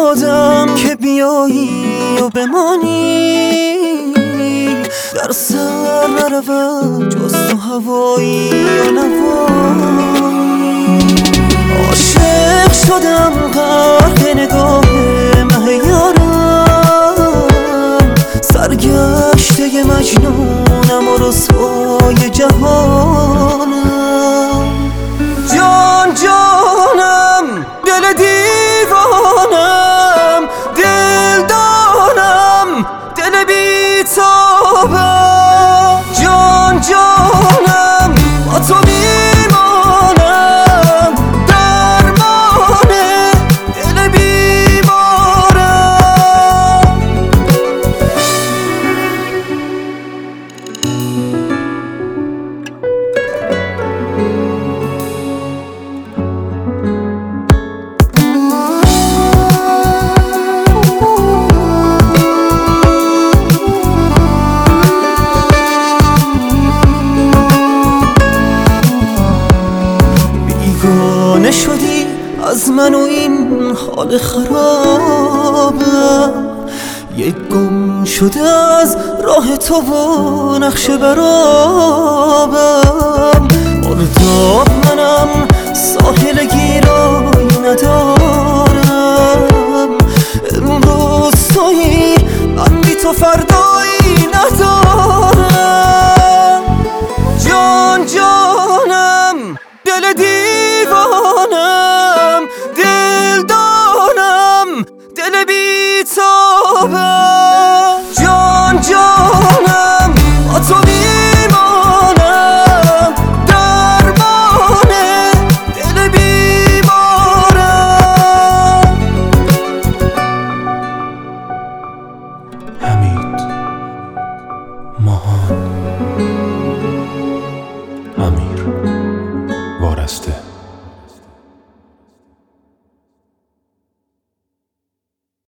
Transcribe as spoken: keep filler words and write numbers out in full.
شدم که بیایی و بمانی، در سر نرود جز تو هوایی و نوایی. عاشق شدم غرق نگاه مه یارم، سرگشته مجنونم و رسوای جهانم. جان جانم دل دیوانم، دل دانم دل بی‌تابم. جان جانم با تو میمانم، درمان دل بیمارم. بیگانه شدی از من و این حال خرابم، یک گم شده از راه تو و نقش برابم. مرداب منم ساحل گیرایی ندارم، امروز تویی من بی تو فردایی ندارم. جان جانم دل دیوانم،